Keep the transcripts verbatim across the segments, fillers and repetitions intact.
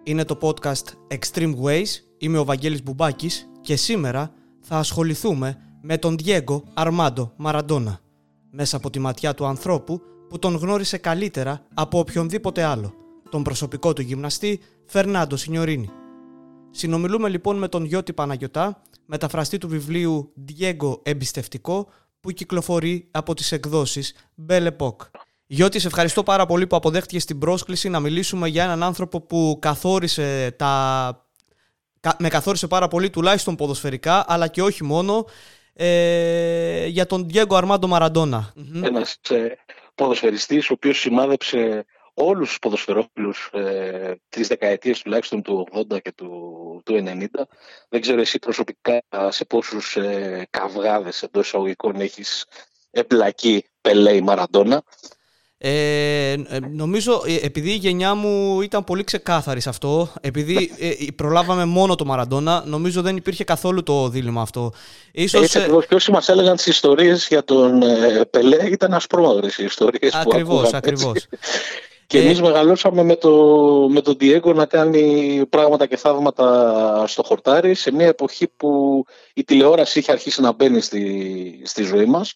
Είναι το podcast Extreme Ways, είμαι ο Βαγγέλης Μπουμπάκης και σήμερα θα ασχοληθούμε με τον Diego Armando Maradona, μέσα από τη ματιά του ανθρώπου που τον γνώρισε καλύτερα από οποιονδήποτε άλλο, τον προσωπικό του γυμναστή Φερνάντο Σινιορίνι. Συνομιλούμε λοιπόν με τον Γιώτη Παναγιωτά, μεταφραστή του βιβλίου Diego Εμπιστευτικό, που κυκλοφορεί από τις εκδόσεις Belle Époque. Γιώτη, σε ευχαριστώ πάρα πολύ που αποδέχτηκες την πρόσκληση να μιλήσουμε για έναν άνθρωπο που καθόρισε τα... με καθόρισε πάρα πολύ, τουλάχιστον ποδοσφαιρικά, αλλά και όχι μόνο, ε, για τον Diego Armando Maradona. Ένας ε, ποδοσφαιριστής ο οποίος σημάδεψε όλους τους ποδοσφαιρόφιλους ε, τις δεκαετίες τουλάχιστον του ογδόντα και του, του ενενήντα. Δεν ξέρω εσύ προσωπικά σε πόσους ε, καυγάδες εντός εισαγωγικών έχεις εμπλακεί Πελέ ή Μαραντόνα. Ε, νομίζω επειδή η γενιά μου ήταν πολύ ξεκάθαρη σε αυτό, επειδή ε, προλάβαμε μόνο το Μαραντόνα, νομίζω δεν υπήρχε καθόλου το δίλημμα αυτό. Ίσως, Έτσι ακριβώς, και όσοι μας έλεγαν τις ιστορίες για τον ε, Πελέ ήταν ασπρόμαυρες οι ιστορίες ακριβώς, που ακούγαμε. Ακριβώς. Και ε, εμείς μεγαλώσαμε με, το, με τον Diego να κάνει πράγματα και θαύματα στο χορτάρι σε μια εποχή που η τηλεόραση είχε αρχίσει να μπαίνει στη, στη ζωή μας.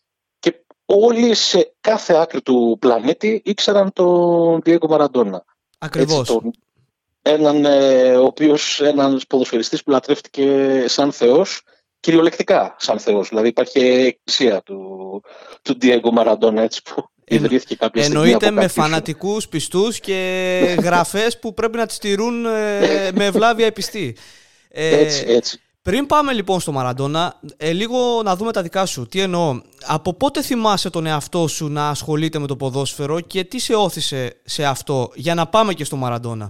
Όλοι σε κάθε άκρη του πλανήτη ήξεραν τον Diego Maradona. Ακριβώς. Έτσι, τον, έναν, ε, ο οποίος, ένας ποδοσφαιριστής που λατρεύτηκε σαν θεός, κυριολεκτικά σαν θεός. Δηλαδή υπάρχει εκκλησία του, του Diego Maradona, έτσι, που ιδρύθηκε κάποια στιγμή. Εννοείται με φανατικούς πιστούς και γραφές που πρέπει να τις τηρούν ε, με ευλάβεια επιστή. Ε, έτσι, έτσι. Πριν πάμε λοιπόν στο Μαραντόνα, ε, λίγο να δούμε τα δικά σου. Τι εννοώ, από πότε θυμάσαι τον εαυτό σου να ασχολείται με το ποδόσφαιρο και τι σε όθησε σε αυτό, για να πάμε και στο Μαραντόνα.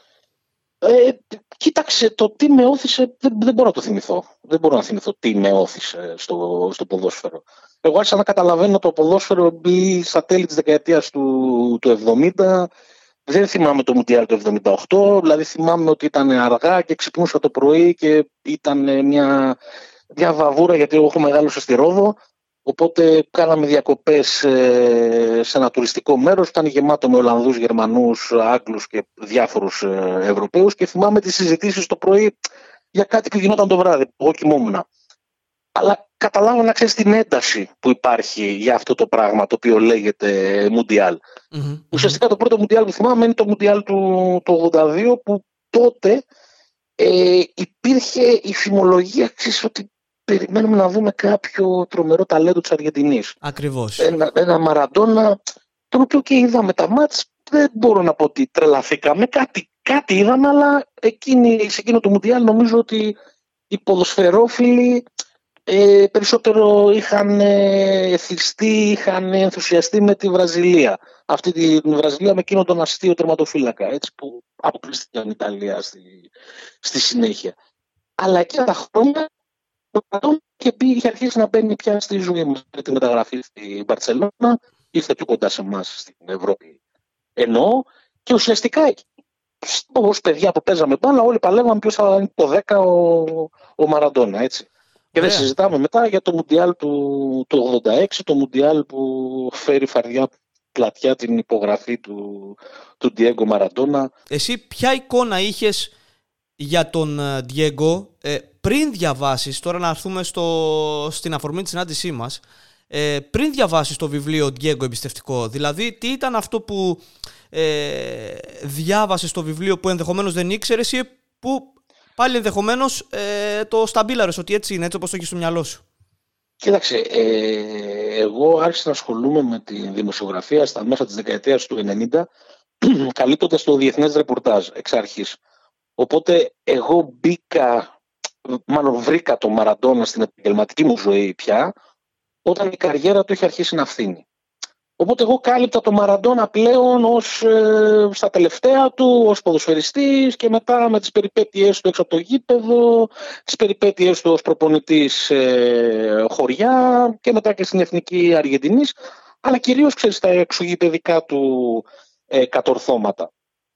Ε, κοίταξε, το τι με όθησε δεν, δεν μπορώ να το θυμηθώ. Δεν μπορώ να θυμηθώ τι με όθησε στο, στο ποδόσφαιρο. Εγώ άρχισα να καταλαβαίνω το ποδόσφαιρο μπει στα τέλη της δεκαετίας του, του εβδομήντα. Δεν θυμάμαι το Μουντιάλ του εβδομήντα οκτώ, δηλαδή θυμάμαι ότι ήταν αργά και ξυπνούσα το πρωί και ήταν μια, μια βαβούρα, γιατί εγώ έχω μεγάλωσε στη Ρόδο, οπότε κάναμε διακοπές ε, σε ένα τουριστικό μέρος, ήταν γεμάτο με Ολλανδούς, Γερμανούς, Άγγλους και διάφορους ε, Ευρωπαίους και θυμάμαι τις συζητήσεις το πρωί για κάτι που γινόταν το βράδυ, εγώ κοιμόμουν. Αλλά καταλάβανα, ξέρεις, την ένταση που υπάρχει για αυτό το πράγμα το οποίο λέγεται Μουντιάλ. Mm-hmm. Ουσιαστικά το πρώτο Μουντιάλ που θυμάμαι είναι το Μουντιάλ του, του ογδόντα δύο, που τότε ε, υπήρχε η φημολογία, ξέρεις, ότι περιμένουμε να δούμε κάποιο τρομερό ταλέντο της Αργεντινής. Ακριβώς. Ένα, ένα Μαραντόνα, τον οποίο και είδαμε τα μάτς, δεν μπορώ να πω ότι τρελαθήκαμε, κάτι, κάτι είδαμε, αλλά εκείνη, σε εκείνο το Μουντιάλ νομίζω ότι οι ποδοσφαιρόφιλοι Ε, περισσότερο είχαν ε, εθιστεί, είχαν ενθουσιαστεί με τη Βραζιλία. Αυτή τη Βραζιλία με εκείνον τον αστείο τερματοφύλακα, έτσι, που αποκλείστηκε η Ιταλία στη, στη συνέχεια. Αλλά εκείνα τα χρόνια το Μαραντόνα είχε, είχε αρχίσει να μπαίνει πια στη ζωή μας με τη μεταγραφή στη Μπαρτσελώνα, ήρθε πιο κοντά σε εμάς στην Ευρώπη. Εννοώ, και ουσιαστικά ως παιδιά που παίζαμε μπάλα, όλοι παλεύαμε ποιος θα είναι το δέκα ο, ο Μαραντόνα, έτσι. Και δεν συζητάμε μετά για το Μουντιάλ του, του ογδόντα έξι, το Μουντιάλ που φέρει φαρδιά πλατιά την υπογραφή του, του Diego Maradona. Εσύ ποια εικόνα είχες για τον Diego ε, πριν διαβάσεις, τώρα να έρθουμε στο, στην αφορμή της συνάντησή μας, ε, πριν διαβάσεις το βιβλίο Diego Εμπιστευτικό, δηλαδή τι ήταν αυτό που ε, διάβασες στο βιβλίο που ενδεχομένως δεν ήξερες ή που πάλι ενδεχομένως ε, το σταμπίλαρες ότι έτσι είναι, έτσι όπως το έχεις στο μυαλό σου. Κοίταξε, ε, εγώ άρχισα να ασχολούμαι με τη δημοσιογραφία στα μέσα της δεκαετίας του ενενήντα, καλύπτοντας το διεθνές ρεπορτάζ εξ αρχής. Οπότε εγώ μπήκα, μάλλον βρήκα τον Μαραντόνα στην επαγγελματική μου ζωή πια, όταν η καριέρα του είχε αρχίσει να φθήνει. Οπότε εγώ κάλυπτα το Μαραντόνα πλέον ως, ε, στα τελευταία του ως ποδοσφαιριστής και μετά με τις περιπέτειές του έξω από το γήπεδο, τις περιπέτειές του ως προπονητής ε, χωριά και μετά και στην Εθνική Αργεντινής, αλλά κυρίως, ξέρεις, τα εξωγηπαιδικά του ε, κατορθώματα.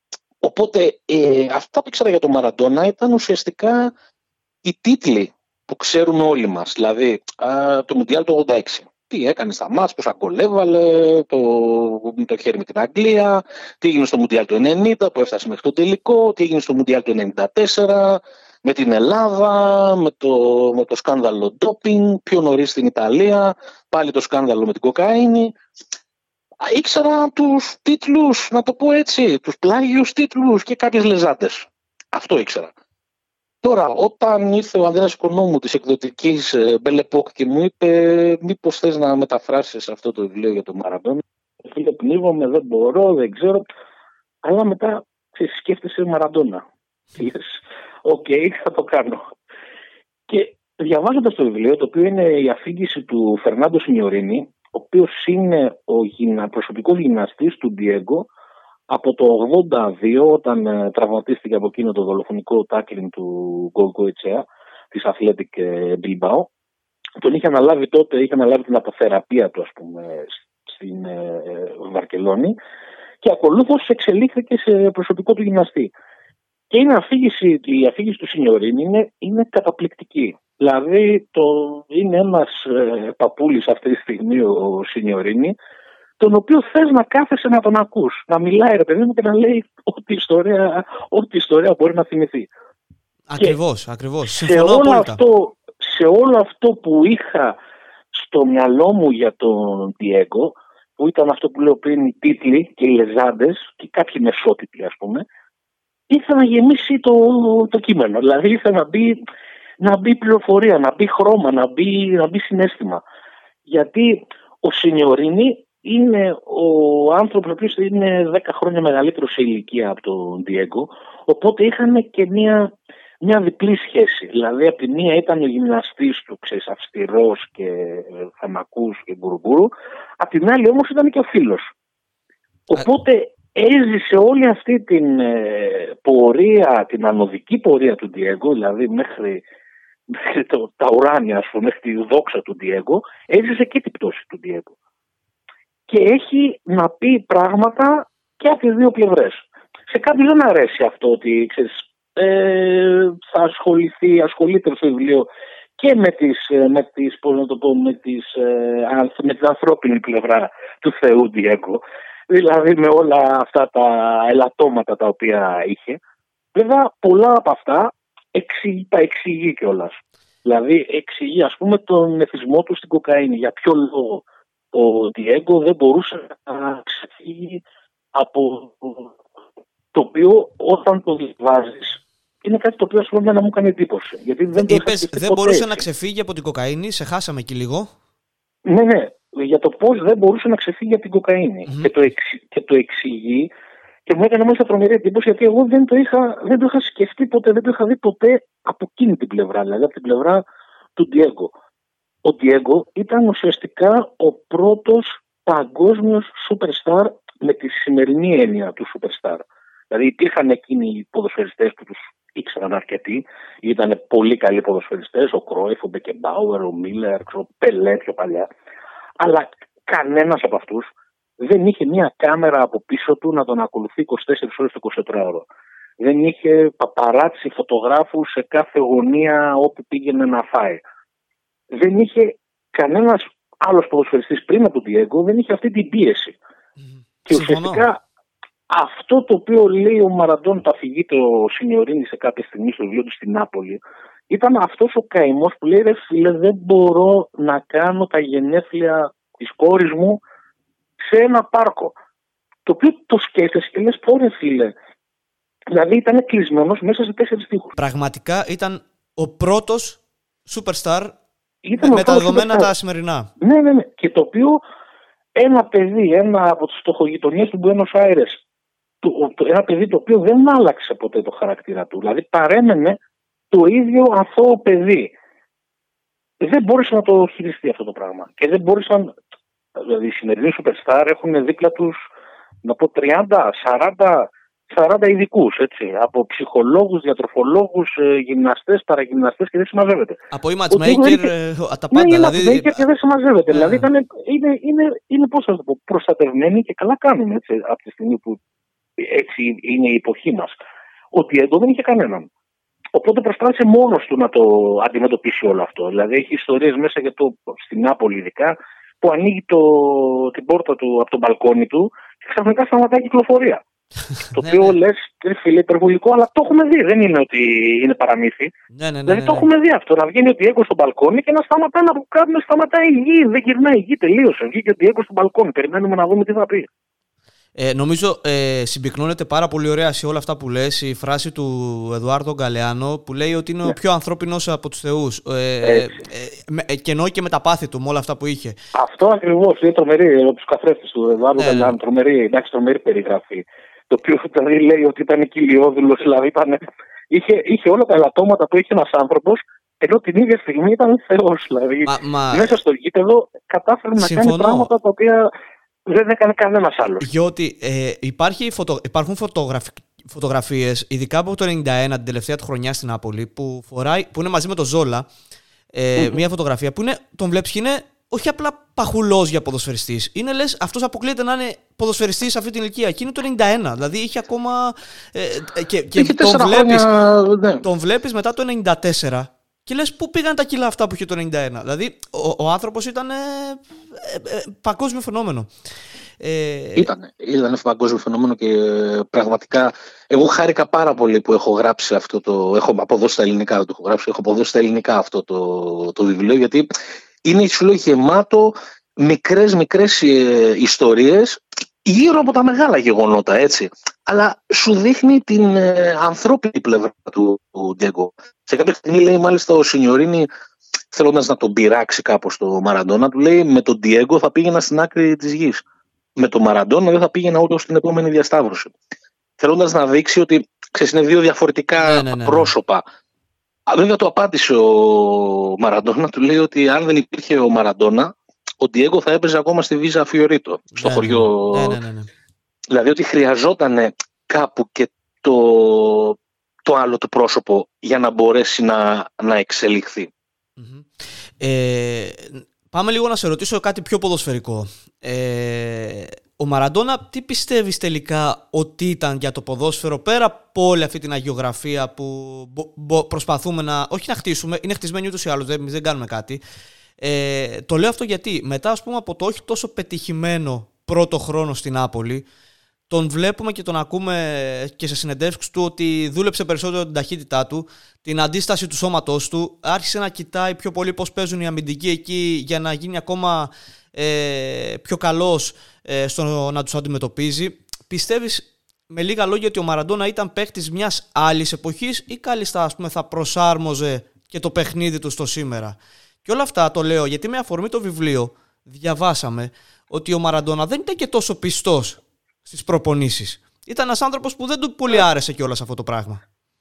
Οπότε ε, αυτά που ήξερα για τον Μαραντόνα ήταν ουσιαστικά οι τίτλοι που ξέρουμε όλοι μας, δηλαδή α, το Μουντιάλ του ογδόντα έξι. τι έκανε στα μάτς, πώς αγκολέβαλε, το, το χέρι με την Αγγλία, τι έγινε στο Μουντιάλ του ενενήντα που έφτασε μέχρι το τελικό, τι έγινε στο Μουντιάλ του ενενήντα τέσσερα με την Ελλάδα, με το, με το σκάνδαλο ντόπινγκ, πιο νωρίς στην Ιταλία, πάλι το σκάνδαλο με την κοκαίνη. Ήξερα τους τίτλους, να το πω έτσι, τους πλάγιους τίτλους και κάποιες λεζάτες. Αυτό ήξερα. Τώρα, όταν ήρθε ο Ανδρέας Οικονόμου της εκδοτικής Belle Époque και μου είπε μήπως θες να μεταφράσεις αυτό το βιβλίο για τον Μαραντόνα, φίλε, πνίγομαι, δεν μπορώ, δεν ξέρω. Αλλά μετά σκέφτεσαι Μαραντόνα. Οκ, okay, θα το κάνω. Και διαβάζοντας το βιβλίο, το οποίο είναι η αφήγηση του Φερνάντο Σινιορίνη, ο οποίος είναι ο γυνα... προσωπικός γυμναστής του Ντιέγκο από το ογδόντα δύο, όταν ε, τραυματίστηκε από εκείνο το δολοφονικό τάκλινγκ του Γκολκοετσέα της Athletic Bilbao. Τον είχε αναλάβει τότε, είχε αναλάβει την αποθεραπεία του, ας πούμε, στην ε, Βαρκελόνη, και ακολούθως εξελίχθηκε σε προσωπικό του γυμναστή. Και είναι αφήγηση, η αφήγηση του Σινιορίνη είναι, είναι καταπληκτική. Δηλαδή το, είναι ένας ε, παππούλης αυτή τη στιγμή ο Σινιορίνη, τον οποίο θες να κάθεσαι να τον ακούς, να μιλάει ρε παιδί μου και να λέει ό,τι ιστορία, ό,τι ιστορία μπορεί να θυμηθεί. Ακριβώς, και ακριβώς. Συμφωνώ σε όλο, αυτό, σε όλο αυτό που είχα στο μυαλό μου για τον Ντιέγκο, που ήταν αυτό που λέω πριν, οι τίτλοι και οι λεζάντες και κάποιοι μεσότιτλοι, ας πούμε, ήθελα να γεμίσει το, το κείμενο. Δηλαδή ήθελα να μπει, να μπει πληροφορία, να μπει χρώμα, να μπει, να μπει συναίσθημα. Γιατί ο Σινιορίνη είναι ο άνθρωπος ο οποίος είναι δέκα χρόνια μεγαλύτερο σε ηλικία από τον Ντιέγκο, οπότε είχαν και μια, μια διπλή σχέση. Δηλαδή από τη μία ήταν ο γυμναστής του, ξέρεις, αυστηρός και θαμακούς και μπουρμπούρου, από την άλλη όμως ήταν και ο φίλος. Οπότε έζησε όλη αυτή την ε, πορεία, την ανωδική πορεία του Ντιέγκο, δηλαδή μέχρι, μέχρι το, τα ουράνια, ας πούμε, μέχρι τη δόξα του Ντιέγκο, έζησε και την πτώση του Ντιέγκο. Και έχει να πει πράγματα και από τις δύο πλευρές. Σε κάποιους δεν αρέσει αυτό ότι, ξέρεις, ε, θα ασχοληθεί, ασχολείται στο βιβλίο και με, τις, με, τις, πώς να το πω, με, τις, ε, με την ανθρώπινη πλευρά του Θεού Ντιέγκο. Δηλαδή με όλα αυτά τα ελαττώματα τα οποία είχε. Βέβαια πολλά από αυτά εξηγεί, τα εξηγεί κιόλας. Δηλαδή εξηγεί, ας πούμε, τον εθισμό του στην κοκαίνη. Για ποιο λόγο ο Ντιέγκο δεν μπορούσε να ξεφύγει από το οποίο όταν το διαβάζεις είναι κάτι το οποίο, ας πούμε, να μου κάνει εντύπωση. Γιατί δεν, Είπες, δεν μπορούσε έτσι να ξεφύγει από την κοκαίνη, σε χάσαμε εκεί λίγο. Ναι, ναι. Για το πώς δεν μπορούσε να ξεφύγει από την κοκαίνη. Mm-hmm. Και, το εξ, και το εξηγεί και μου έκανε μάλιστα τρομερή εντύπωση, γιατί εγώ δεν το, είχα, δεν το είχα σκεφτεί ποτέ, δεν το είχα δει ποτέ από εκείνη την πλευρά, δηλαδή από την πλευρά του Ντιέγκο. Ο Ντιέγκο ήταν ουσιαστικά ο πρώτος παγκόσμιος superstar με τη σημερινή έννοια του superstar. Δηλαδή υπήρχαν εκείνοι οι ποδοσφαιριστές που τους ήξεραν αρκετοί, ήταν πολύ καλοί ποδοσφαιριστές, ο Κρόιφ, ο Μπεκεμπάουερ, ο Μίλερ, ο Πελέ πιο παλιά. Αλλά κανένας από αυτούς δεν είχε μια κάμερα από πίσω του να τον ακολουθεί είκοσι τέσσερις ώρες το εικοσιτετράωρο. Δεν είχε παπαράτσι φωτογράφους σε κάθε γωνία όπου πήγαινε να φάει. Δεν είχε κανένας άλλος ποδοσφαιριστής πριν από τον Ντιέγκο, δεν είχε αυτή την πίεση. Mm. Και ουσιαστικά αυτό το οποίο λέει ο Μαραντόνα, το αφηγείται ο Σινιορίνη σε κάποια στιγμή στο βιβλίο του στην Νάπολη, ήταν αυτός ο καημός που λέει, ρε φίλε, δεν μπορώ να κάνω τα γενέθλια της κόρης μου σε ένα πάρκο. Το οποίο το σκέφτεσαι και λες, πω ρε φίλε, δηλαδή ήταν κλεισμένος μέσα σε τέσσερις τείχους. Πραγματικά ήταν ο πρώτος superstar ήταν με, με τα δεδομένα superstar τα σημερινά. Ναι, ναι, ναι. Και το οποίο ένα παιδί, ένα από τις στοχογειτονιές του Μπουένος Άιρες, ένα παιδί το οποίο δεν άλλαξε ποτέ το χαρακτήρα του, δηλαδή παρέμενε το ίδιο αθώο παιδί. Δεν μπόρεσε να το χειριστεί αυτό το πράγμα. Και δεν μπόρεσαν, δηλαδή οι σημερινοί superstar έχουν δίπλα τους, να πω, τριάντα, σαράντα, σαράντα ειδικούς, έτσι, από ψυχολόγους, διατροφολόγους, γυμναστές, παραγυμναστές, και δεν συμμαζεύεται. Από η matchmaker, τα πάντα. Ναι, δηλαδή... matchmaker και δεν συμμαζεύεται. Yeah. Δηλαδή ήταν, είναι, είναι, είναι πώς θα το πω, προστατευμένοι και καλά κάνουν, έτσι, από τη στιγμή που έτσι είναι η εποχή μας. Ότι εδώ δεν είχε κανέναν. Οπότε προσπάθησε μόνος του να το αντιμετωπίσει όλο αυτό. Δηλαδή έχει ιστορίες μέσα για το, στην Νάπολη ειδικά, που ανοίγει το, την πόρτα του από τον μπαλκόνι του και ξαφνικά σταματάει η κυκλοφορία. Το οποίο λες, φίλε, υπερβολικό, αλλά το έχουμε δει. Δεν είναι ότι είναι παραμύθι. Ναι, ναι, ναι, δηλαδή ναι, το ναι. έχουμε δει αυτό. Να βγαίνει ο Ντιέγκο στο μπαλκόνι και να σταματάει να κάνουμε, σταματάει η γη. Δεν γυρνάει η γη, τελείωσε. Βγήκε ο Ντιέγκο στο μπαλκόνι. Περιμένουμε να δούμε τι θα πει. Ε, νομίζω ε, συμπυκνώνεται πάρα πολύ ωραία σε όλα αυτά που λες η φράση του Εδουάρντο Γκαλεάνο που λέει ότι είναι ναι. ο πιο ανθρώπινος από τους θεούς. Ε, ε, ε, και εννοεί και με τα πάθη του, με όλα αυτά που είχε. Αυτό ακριβώς. Είναι τρομερή από τους καθρέφτες του Εδουάρντο ναι, Γκαλεάνο. Ναι. Τρομερή, εντάξει, τρομερή περιγραφή. Το οποίο δηλαδή λέει ότι ήταν κοιλιόδουλος, δηλαδή ήταν, είχε, είχε όλα τα ελαττώματα που είχε ένας άνθρωπος, ενώ την ίδια στιγμή ήταν θεός. Δηλαδή μα, μα... μέσα στο γήπεδο κατάφερε να κάνει πράγματα τα οποία δεν έκανε κανένας άλλος. Διότι ε, υπάρχει φωτο, υπάρχουν φωτογραφ, φωτογραφίες, ειδικά από το ενενήντα ένα, την τελευταία του χρονιά στην Νάπολη, που, φοράει, που είναι μαζί με τον Ζόλα, ε, mm-hmm. μια φωτογραφία που είναι, τον βλέπεις και είναι όχι απλά παχουλός για ποδοσφαιριστής. Είναι λες αυτός αποκλείεται να είναι ποδοσφαιριστής σε αυτή την ηλικία. Και είναι το ενενήντα ένα. Δηλαδή είχε ακόμα. Ε, και και τον, βλέπεις, χρόνια, ναι. τον βλέπεις μετά το ενενήντα τέσσερα και λες πού πήγαν τα κιλά αυτά που είχε το ενενήντα ένα. Δηλαδή ο, ο άνθρωπος ήταν ε, ε, ε, παγκόσμιο φαινόμενο. Ε, ήταν, ήταν παγκόσμιο φαινόμενο και πραγματικά εγώ χάρηκα πάρα πολύ που έχω γράψει αυτό το. Έχω αποδώσει στα ελληνικά, το έχω γράψει, έχω αποδώσει στα ελληνικά αυτό το, το βιβλίο, γιατί είναι, σου λέω, γεμάτο μικρές μικρές ε, ιστορίες γύρω από τα μεγάλα γεγονότα, έτσι. Αλλά σου δείχνει την ε, ανθρώπινη πλευρά του Ντιέγκο. Σε κάποια στιγμή λέει μάλιστα ο Σινιορίνη, θέλοντας να τον πειράξει κάπως το Μαραντόνα, του λέει με τον Ντιέγκο θα πήγαινα στην άκρη της γης. Με τον Μαραντόνα δεν θα πήγαινα ούτε στην επόμενη διασταύρωση. Θέλοντας να δείξει ότι ξέρεις, είναι δύο διαφορετικά ναι, ναι, ναι, ναι. πρόσωπα. Βέβαια το απάντησε ο Μαραντόνα, του λέει ότι αν δεν υπήρχε ο Μαραντόνα, ο Ντιέγκο θα έπαιζε ακόμα στη Βίζα Φιωρίτο, στο ναι, χωριό. Ναι, ναι, ναι, ναι. Δηλαδή ότι χρειαζόταν κάπου και το, το άλλο το πρόσωπο για να μπορέσει να, να εξελιχθεί. Mm-hmm. Ε, πάμε λίγο να σε ρωτήσω κάτι πιο ποδοσφαιρικό. Ε, ο Μαραντόνα τι πιστεύεις τελικά ότι ήταν για το ποδόσφαιρο, πέρα από όλη αυτή την αγιογραφία που μπο, μπο, προσπαθούμε να, όχι να χτίσουμε, είναι χτισμένοι ούτως ή άλλως, δεν, δεν κάνουμε κάτι. Ε, το λέω αυτό γιατί μετά, ας πούμε, από το όχι τόσο πετυχημένο πρώτο χρόνο στην Νάπολη, τον βλέπουμε και τον ακούμε και σε συνεντεύξεις του ότι δούλεψε περισσότερο την ταχύτητά του, την αντίσταση του σώματός του, άρχισε να κοιτάει πιο πολύ πώς παίζουν οι αμυντικοί εκεί για να γίνει ακόμα ε, πιο καλός ε, στο να τους αντιμετωπίζει. Πιστεύεις με λίγα λόγια ότι ο Μαραντόνα ήταν παίκτης μιας άλλης εποχής ή κάλλιστα, ας πούμε, θα προσάρμοζε και το παιχνίδι του στο σήμερα? Και όλα αυτά το λέω γιατί με αφορμή το βιβλίο διαβάσαμε ότι ο Μαραντόνα δεν ήταν και τόσο πιστός στις προπονήσεις. Ήταν ένας άνθρωπος που δεν του πολύ άρεσε κιόλας αυτό το πράγμα.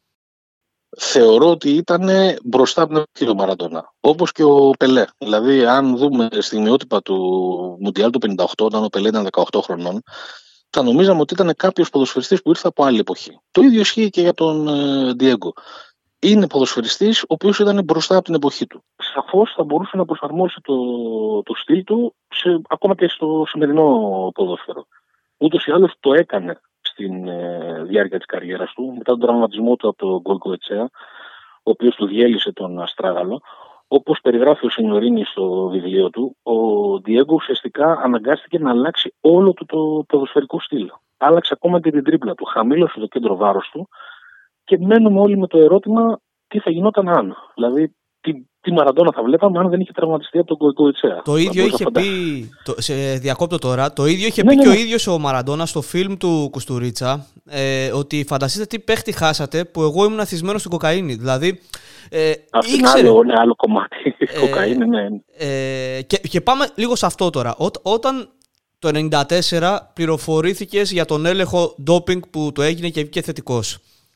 Θεωρώ ότι ήταν μπροστά από την εποχή του Μαραντόνα. Όπως και ο Πελέ. Δηλαδή, αν δούμε στιγμιότυπα του Μουντιάλ του πενήντα οκτώ, όταν ο Πελέ ήταν δεκαοκτώ χρονών, θα νομίζαμε ότι ήταν κάποιος ποδοσφαιριστής που ήρθε από άλλη εποχή. Το ίδιο ισχύει και για τον Ντιέγκο. Είναι ποδοσφαιριστής ο οποίος ήταν μπροστά από την εποχή του. Σαφώς θα μπορούσε να προσαρμόσει το, το στυλ του σε, ακόμα και στο σημερινό ποδόσφαιρο. Ούτως ή άλλως το έκανε στην ε, διάρκεια της καριέρας του, μετά τον τραυματισμό του από τον Γκολκοετσέα, ο οποίος του διέλυσε τον Αστράγαλο. Όπως περιγράφει ο Σινιορίνη στο βιβλίο του, ο Ντιέγκο ουσιαστικά αναγκάστηκε να αλλάξει όλο του το ποδοσφαιρικό στυλ. Άλλαξε ακόμα και την τρίπλα του, χαμήλωσε το κέντρο βάρος του και μένουμε όλοι με το ερώτημα τι θα γινόταν αν. Δηλαδή, τι, τι Μαραντόνα θα βλέπαμε αν δεν είχε τραυματιστεί από τον Γκολκοετσέα. Το ίδιο είχε πει. Το, σε διακόπτω τώρα. Το ίδιο είχε ναι, πει ναι, ναι. και ο ίδιος ο Μαραντόνα στο φιλμ του Κουστουρίτσα. Ε, ότι φανταστείτε τι παίχτη χάσατε που εγώ ήμουν αθισμένος στην κοκαίνη. Δηλαδή. Ε, Αυτό ήξερε... είναι άλλο, ναι, άλλο κομμάτι. Ε, κοκαίνη, ναι. Ε, και, και πάμε λίγο σε αυτό τώρα. Ό, όταν το ενενήντα τέσσερα πληροφορήθηκες για τον έλεγχο ντόπινγκ που το έγινε και βγήκε θετικός.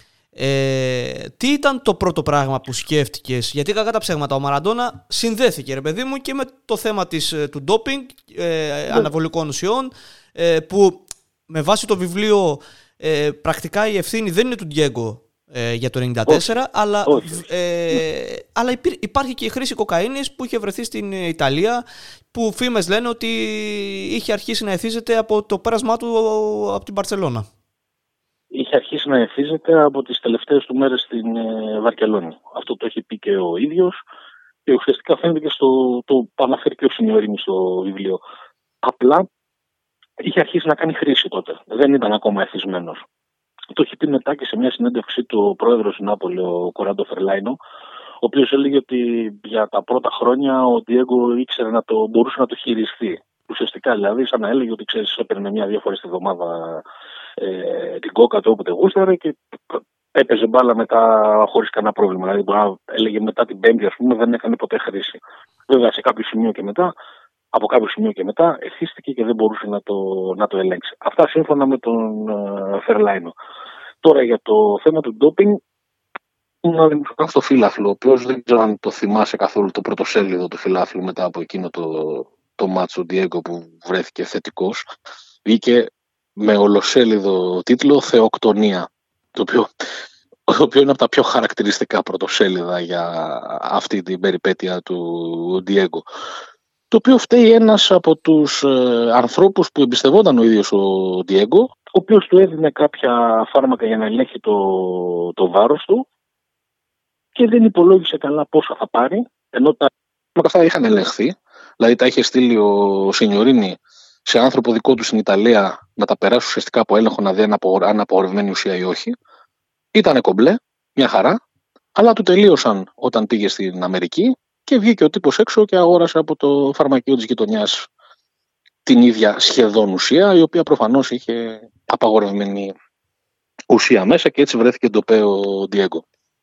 Ε, τι ήταν το πρώτο πράγμα που σκέφτηκες? Γιατί κακά τα ψέματα ο Μαραντόνα συνδέθηκε, ρε παιδί μου, και με το θέμα της, του ντόπινγκ, ε, yeah. αναβολικών ουσιών, ε, που με βάση το βιβλίο ε, πρακτικά η ευθύνη δεν είναι του Ντιέγκο ε, για το ενενήντα τέσσερα, όχι, αλλά, όχι. Ε, yeah. αλλά υπήρ, υπάρχει και η χρήση κοκαίνης που είχε βρεθεί στην Ιταλία, που φήμες λένε ότι είχε αρχίσει να εθίζεται από το πέρασμά του από την Μπαρσελόνα. Είχε αρχίσει να εθίζεται από τις τελευταίες του μέρες στην ε, Βαρκελόνη. Αυτό το έχει πει και ο ίδιος Και ουσιαστικά φαίνεται και στο το αναφέρει και ο Σινιωρίνη στο βιβλίο. Απλά είχε αρχίσει να κάνει χρήση τότε. Δεν ήταν ακόμα εθισμένος. Το έχει πει μετά και σε μια συνέντευξη του πρόεδρου του Νάπολη, ο Κοράντο Φερλάινο, ο οποίος έλεγε ότι για τα πρώτα χρόνια ο Ντιέγκο ήξερε να το, μπορούσε να το χειριστεί. Ουσιαστικά δηλαδή, σαν να έλεγε ότι ξέρεις, έπαιρνε μια-δύο φορές τη βδομάδα ε, την κόκα του όποτε γούσταρε και έπαιζε μπάλα μετά χωρίς κανένα πρόβλημα. Δηλαδή, έλεγε μετά την Πέμπτη, ας πούμε, δεν έκανε ποτέ χρήση. Βέβαια, σε κάποιο σημείο και μετά. Από κάποιο σημείο και μετά εθίστηκε και δεν μπορούσε να το, να το ελέγξει. Αυτά σύμφωνα με τον uh, Φερλάινο. Τώρα για το θέμα του ντόπινγκ, να δημιουργήσω στο φύλαθλο, ο οποίος δεν ξέρω αν το θυμάσαι καθόλου το πρωτοσέλιδο του φύλαθλου μετά από εκείνο το, το μάτσο Ντιέγκο που βρέθηκε θετικός. Βγήκε με ολοσέλιδο τίτλο «Θεοκτονία», το οποίο, το οποίο είναι από τα πιο χαρακτηριστικά πρωτοσέλιδα για αυτή την περιπέτεια του Ντιέγκο. Το οποίο φταίει ένας από τους ε, ανθρώπους που εμπιστευόταν ο ίδιος ο Ντιέγκο, ο οποίος του έδινε κάποια φάρμακα για να ελέγχει το, το βάρος του και δεν υπολόγισε καλά πόσα θα πάρει, ενώ τα φάρμακα αυτά είχαν ελεγχθεί, δηλαδή τα είχε στείλει ο Σινιωρίνη σε άνθρωπο δικό του στην Ιταλία να τα περάσει ουσιαστικά από έλεγχο να δει αν είναι απαγορευμένη ουσία ή όχι. Ήτανε κομπλέ, μια χαρά, αλλά του τελείωσαν όταν πήγε στην Αμερική. Και βγήκε ο τύπος έξω και αγόρασε από το φαρμακείο της γειτονιάς την ίδια σχεδόν ουσία, η οποία προφανώς είχε απαγορευμένη ουσία μέσα και έτσι βρέθηκε ντοπέ ο Ντιέγκο.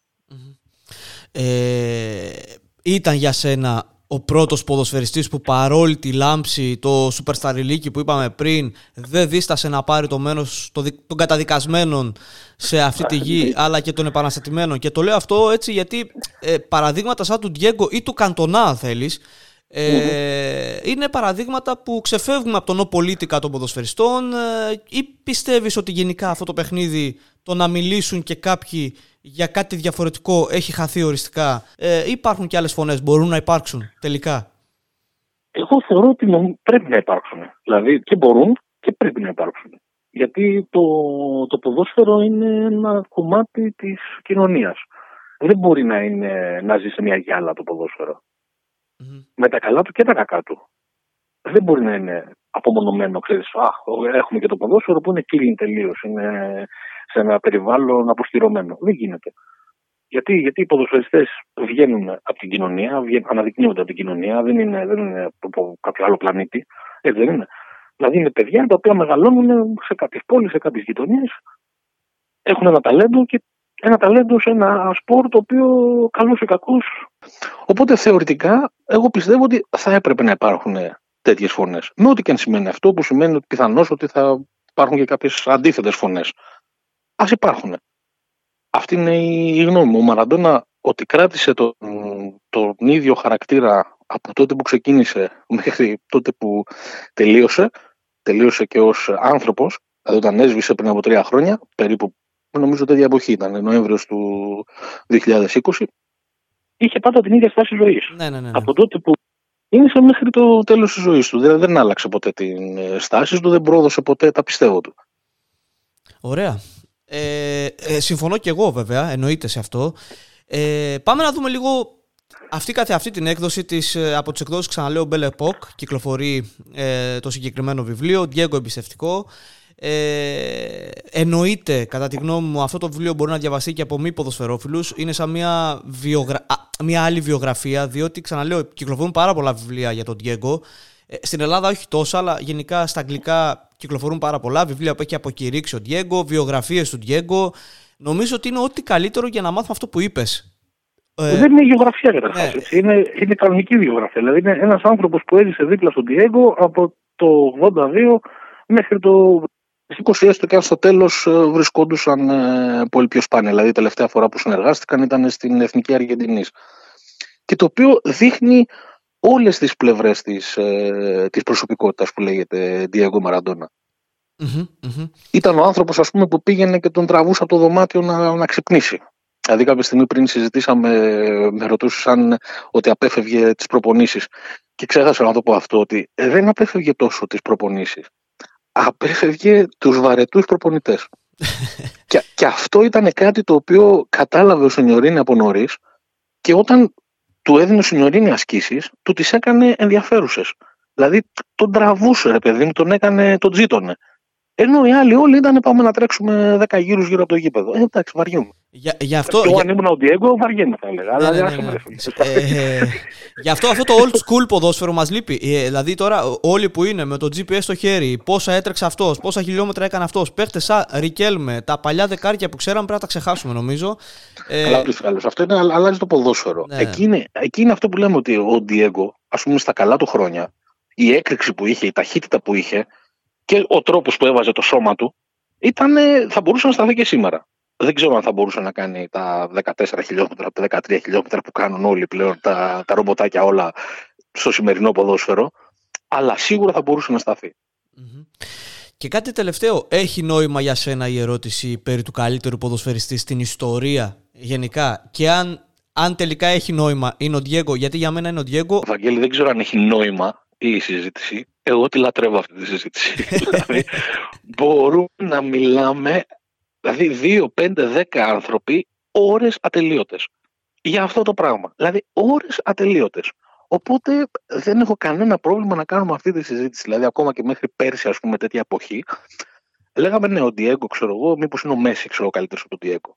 Ε, ήταν για σένα ο πρώτος ποδοσφαιριστής που παρόλη τη λάμψη, το σουπερσταριλίκι που είπαμε πριν, δεν δίστασε να πάρει το μέρος των καταδικασμένων σε αυτή τη γη, αλλά και των επαναστατημένων. Και το λέω αυτό έτσι γιατί ε, παραδείγματα σαν του Ντιέγκο ή του Καντονά, αν θέλεις, ε, mm-hmm. είναι παραδείγματα που ξεφεύγουμε από τον οπολίτικα των ποδοσφαιριστών, ε, ή πιστεύεις ότι γενικά αυτό το παιχνίδι, το να μιλήσουν και κάποιοι για κάτι διαφορετικό έχει χαθεί οριστικά, ε, υπάρχουν και άλλες φωνές, μπορούν να υπάρξουν τελικά? Εγώ θεωρώ ότι πρέπει να υπάρξουν. Δηλαδή και μπορούν και πρέπει να υπάρξουν. Γιατί το, το ποδόσφαιρο είναι ένα κομμάτι της κοινωνίας. Δεν μπορεί να, είναι, να ζει σε μια γυάλα το ποδόσφαιρο. Mm-hmm. Με τα καλά του και τα κακά του. Δεν μπορεί να είναι απομονωμένο, ξέρεις. Α, έχουμε και το ποδόσφαιρο που είναι clean τελείως. Είναι σε ένα περιβάλλον αποστηρωμένο. Δεν γίνεται. Γιατί, γιατί οι ποδοσφαιριστές βγαίνουν από την κοινωνία, βγαίνουν, αναδεικνύονται από την κοινωνία, δεν είναι, δεν είναι από κάποιο άλλο πλανήτη. Έτσι δεν είναι. Δηλαδή είναι παιδιά τα οποία μεγαλώνουν σε κάποιες πόλεις, σε κάποιες γειτονιές, έχουν ένα ταλέντο και ένα ταλέντο σε ένα σπορ το οποίο καλός ή κακός. Οπότε θεωρητικά, εγώ πιστεύω ότι θα έπρεπε να υπάρχουν τέτοιες φωνές. Με ό,τι και αν σημαίνει αυτό, που σημαίνει ότι πιθανώς ότι θα υπάρχουν και κάποιες αντίθετες φωνές. Ας υπάρχουν. Αυτή είναι η γνώμη μου. Ο Μαραντόνα ότι κράτησε τον, τον ίδιο χαρακτήρα από τότε που ξεκίνησε μέχρι τότε που τελείωσε, τελείωσε και ως άνθρωπος, δηλαδή όταν έσβησε πριν από τρία χρόνια, περίπου, νομίζω τέτοια εποχή ήταν, Νοέμβριος του δύο χιλιάδες είκοσι, είχε πάντα την ίδια στάση ζωής. Ναι, ναι, ναι, ναι. Από τότε που ίνισε μέχρι το τέλος της ζωής του. Δηλαδή δεν άλλαξε ποτέ την στάση του, δεν πρόδωσε ποτέ τα πιστεύω του. Ωραία. Ε, ε, συμφωνώ και εγώ βέβαια, εννοείται σε αυτό. Ε, πάμε να δούμε λίγο αυτή καθε αυτή την έκδοση της, από τις εκδόσεις, ξαναλέω, Belle Époque. Κυκλοφορεί ε, το συγκεκριμένο βιβλίο, Ντιέγκο εμπιστευτικό. Ε, εννοείται, κατά τη γνώμη μου, αυτό το βιβλίο μπορεί να διαβαστεί και από μη ποδοσφαιρόφιλους. Είναι σαν μια, βιογρα... Α, μια άλλη βιογραφία, διότι, ξαναλέω, κυκλοφορούν πάρα πολλά βιβλία για τον Ντιέγκο. Ε, στην Ελλάδα όχι τόσα, αλλά γενικά στα αγγλικά κυκλοφορούν πάρα πολλά βιβλία που έχει αποκηρύξει ο Ντιέγκο, βιογραφίες του Ντιέγκο. Νομίζω ότι είναι ό,τι καλύτερο για να μάθουμε αυτό που είπες. Ε, Δεν είναι βιογραφία καταρχάς. Ναι. Είναι, είναι κανονική βιογραφία. Δηλαδή είναι ένας άνθρωπος που έζησε δίπλα στον Ντιέγκο από το ογδόντα δύο μέχρι το είκοσι, έστω και αν στο τέλος βρισκόντουσαν ε, πολύ πιο σπάνια. Δηλαδή η τελευταία φορά που συνεργάστηκαν ήταν στην Εθνική Αργεντινής. Και το οποίο δείχνει όλες τις πλευρές της, ε, της προσωπικότητας που λέγεται Ντιέγκο Μαραντόνα. Mm-hmm, mm-hmm. Ήταν ο άνθρωπος, ας πούμε, που πήγαινε και τον τραβούσε από το δωμάτιο να, να ξυπνήσει. Δηλαδή κάποια στιγμή πριν συζητήσαμε, με ρωτούσες αν ότι απέφευγε τις προπονήσεις. Και ξέχασα να το πω αυτό, ότι δεν απέφευγε τόσο τις προπονήσεις. Απέφευγε τους βαρετούς προπονητές. και, και αυτό ήταν κάτι το οποίο κατάλαβε ο Σινιωρίνη από νωρίς, και όταν του έδινε ο Σινιωρίνη ασκήσεις, του τις έκανε ενδιαφέρουσες. Δηλαδή τον τραβούσε, ρε παιδί μου, τον έκανε, τον τζίτωνε. Ενώ οι άλλοι όλοι ήταν πάμε να τρέξουμε δέκα γύρους γύρω από το γήπεδο. Ε, εντάξει, βαριούμαι. Για, για αυτό, και εγώ για... αν ήμουν ο Ντιέγκο, βαριέμαι θα έλεγα. Ναι, ναι, ναι, ναι, ναι. ε, ε, γι' αυτό αυτό το old school ποδόσφαιρο μας λείπει. Ε, δηλαδή τώρα όλοι που είναι με το τζι πι ες στο χέρι, πόσα έτρεξε αυτός, πόσα χιλιόμετρα έκανε αυτός, παίχτες σαν Ρικέλμε, τα παλιά δεκάρια που ξέραμε πρέπει να τα ξεχάσουμε νομίζω. Ε, Αλλά αυτό είναι, αλλάζει το ποδόσφαιρο. Ναι. Εκεί, είναι, εκεί είναι αυτό που λέμε ότι ο Ντιέγκο, ας πούμε στα καλά του χρόνια, η έκρηξη που είχε, η ταχύτητα που είχε και ο τρόπος που έβαζε το σώμα του, ήταν, θα μπορούσε να σταθεί και σήμερα. Δεν ξέρω αν θα μπορούσε να κάνει τα δεκατέσσερα χιλιόμετρα, τα δεκατρία χιλιόμετρα που κάνουν όλοι πλέον τα, τα ρομποτάκια όλα στο σημερινό ποδόσφαιρο, αλλά σίγουρα θα μπορούσε να σταθεί. Mm-hmm. Και κάτι τελευταίο, έχει νόημα για σένα η ερώτηση περί του καλύτερου ποδοσφαιριστή στην ιστορία γενικά, και αν, αν τελικά έχει νόημα είναι ο Ντιέγκο, γιατί για μένα είναι ο Ντιέγκο. Βαγγέλη, δεν ξέρω αν έχει νόημα η συζήτηση. Εγώ τη λατρεύω αυτή τη συζήτηση. Δηλαδή, μπορούμε να μιλάμε, δηλαδή δύο, πέντε, δέκα άνθρωποι ώρες ατελείωτες για αυτό το πράγμα. Δηλαδή ώρες ατελείωτες. Οπότε δεν έχω κανένα πρόβλημα να κάνουμε αυτή τη συζήτηση. Δηλαδή ακόμα και μέχρι πέρσι, ας πούμε, τέτοια εποχή, λέγαμε ναι, ο Ντιέγκο, ξέρω εγώ, μήπως είναι ο Μέση, ξέρω, καλύτερος από τον Ντιέγκο.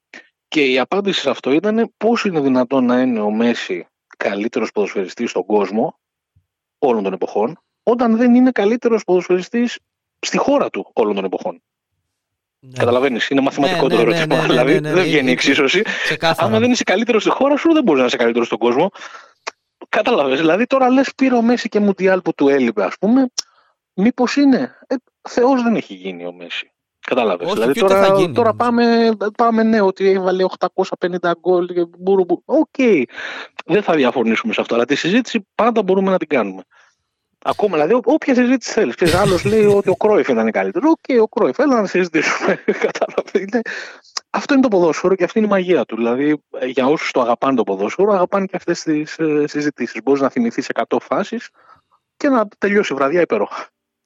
Και η απάντηση σε αυτό ήταν πώς είναι δυνατόν να είναι ο Μέση καλύτερος ποδοσφαιριστής στον κόσμο όλων των εποχών, όταν δεν είναι καλύτερος ποδοσφαιριστής στη χώρα του όλων των εποχών. Ναι. Καταλαβαίνεις, είναι μαθηματικό ναι, το ερώτημα. Ναι, ναι, ναι, δηλαδή ναι, ναι, ναι, δεν βγαίνει η εξίσωση. Αν δεν είσαι καλύτερος στη χώρα σου, δεν μπορείς να είσαι καλύτερος στον κόσμο. Κατάλαβες. Δηλαδή τώρα λες πήρε ο Μέση και Μουντιάλ που του έλειπε, ας πούμε. Μήπως είναι. Ε, Θεός δεν έχει γίνει ο Μέση. Κατάλαβες. Όχι, δηλαδή τώρα, γίνει, τώρα πάμε, πάμε ναι, ότι έβαλε οκτακόσια πενήντα γκολ. Οκ. Okay. Δεν θα διαφωνήσουμε σε αυτό. Αλλά τη συζήτηση πάντα μπορούμε να την κάνουμε. Ακόμα, δηλαδή, όποια συζήτηση θέλεις. Ξέρεις, άλλος λέει ότι ο Κρόιφ ήταν καλύτερο. Οκ, okay, ο Κρόιφ, έλα να συζητήσουμε. Κατάλαβε. Αυτό είναι το ποδόσφαιρο και αυτή είναι η μαγεία του. Δηλαδή, για όσους το αγαπάνε το ποδόσφαιρο, αγαπάνε και αυτές τις ε, συζητήσεις. Μπορείς να θυμηθείς εκατό φάσεις και να τελειώσει η βραδιά υπέροχα.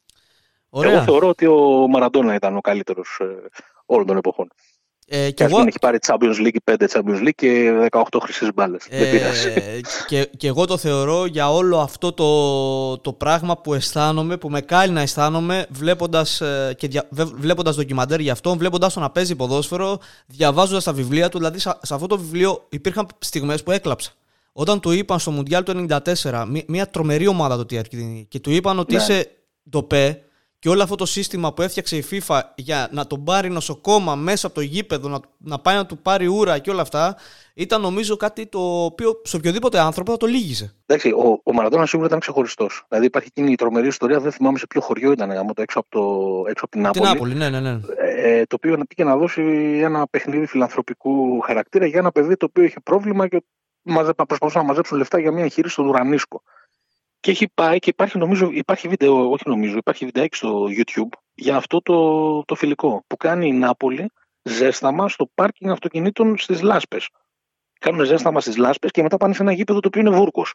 Ωραία. Εγώ θεωρώ ότι ο Μαραντόνα ήταν ο καλύτερος ε, όλων των εποχών. Ε, και εγώ... έχει πάρει Champions League, πέντε Champions League και δεκαοκτώ χρυσές μπάλες. Ε, Δεν πειράζει. Και, και εγώ το θεωρώ για όλο αυτό το, το πράγμα που αισθάνομαι, που με κάνει να αισθάνομαι βλέποντας, και δια, βλέποντας ντοκιμαντέρ για αυτόν, βλέποντας τον να παίζει ποδόσφαιρο, διαβάζοντας τα βιβλία του. Δηλαδή σε, σε αυτό το βιβλίο υπήρχαν στιγμές που έκλαψα. Όταν του είπαν στο Μουντιάλ του ενενήντα τέσσερα, μια, μια τρομερή ομάδα το τι έρχεται, και του είπαν ότι ναι. είσαι ντοπέ. Και όλο αυτό το σύστημα που έφτιαξε η FIFA για να τον πάρει νοσοκόμα μέσα από το γήπεδο, να, να πάει να του πάρει ούρα και όλα αυτά, ήταν νομίζω κάτι το οποίο σε οποιοδήποτε άνθρωπο θα το λύγιζε. Εντάξει, ο, ο Μαραντόνα σίγουρα ήταν ξεχωριστός. Δηλαδή υπάρχει εκείνη η τρομερή ιστορία, δεν θυμάμαι σε ποιο χωριό ήταν, έξω από, το, έξω από την Νάπολη. Την Νάπολη, ναι, ναι, ναι. Ε, το οποίο πήγε να δώσει ένα παιχνίδι φιλανθρωπικού χαρακτήρα για ένα παιδί το οποίο είχε πρόβλημα και προσπαθούσαν να μαζέψουν λεφτά για μια εγχείρηση στον Ουρανίσκο. Και έχει πάει και υπάρχει, νομίζω, υπάρχει βίντεο, όχι νομίζω, υπάρχει βιντεάκι στο YouTube για αυτό το, το φιλικό που κάνει η Νάπολη ζέσταμα στο πάρκινγκ αυτοκινήτων στις Λάσπες. Κάνουν ζέσταμα στις Λάσπες και μετά πάνε σε ένα γήπεδο το οποίο είναι βούρκος.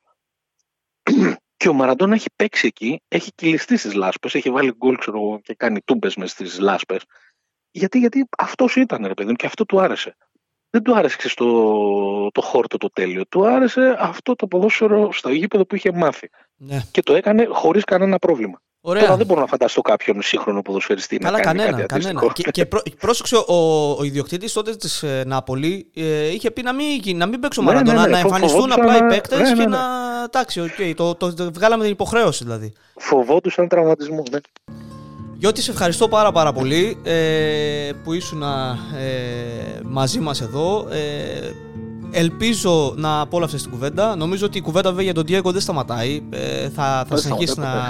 Και ο Μαραντόνα έχει παίξει εκεί, έχει κυλιστεί στις Λάσπες, έχει βάλει γκολ και κάνει τούμπες μες στις Λάσπες. Γιατί, γιατί αυτός ήταν, ρε παιδί μου, και αυτό του άρεσε. Δεν του άρεσε στο το χόρτο το τέλειο. Του άρεσε αυτό το ποδόσφαιρο στο γήπεδο που είχε μάθει. Ναι. Και το έκανε χωρίς κανένα πρόβλημα. Ωραία. Τώρα δεν μπορώ να φανταστώ κάποιον σύγχρονο ποδοσφαιριστή Καλά, να κάνει κανένα, κάτι κανένα. αντίστοιχο. Και, και πρό, πρόσεξε, ο, ο ιδιοκτήτης τότε της ε, Νάπολη ε, είχε πει να μην, να μην παίξω Μαραντόνα, ναι, ναι, ναι, να εμφανιστούν απλά οι παίκτες ναι, ναι, ναι. και να... Εντάξει, okay, το, το, το βγάλαμε την υποχρέωση δηλαδή. Φοβόντουσαν τραυματισμό, ναι. Γιώτη, σε ευχαριστώ πάρα πάρα πολύ ε, που ήσουν ε, μαζί μας εδώ. Ε, ελπίζω να απόλαυσες την κουβέντα. Νομίζω ότι η κουβέντα βέβαια για τον Ντιέγκο δεν σταματάει. Ε, θα θα συνεχίσει να,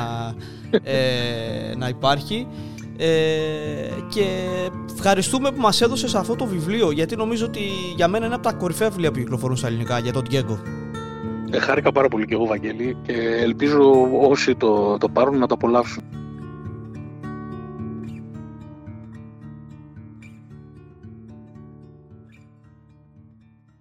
ε, να υπάρχει. Ε, και ευχαριστούμε που μας έδωσες αυτό το βιβλίο, γιατί νομίζω ότι για μένα είναι από τα κορυφαία βιβλία που κυκλοφορούν στα ελληνικά για τον Ντιέγκο. Ε, χάρηκα πάρα πολύ και εγώ, Βαγγέλη, και ελπίζω όσοι το, το πάρουν να το απολαύσουν.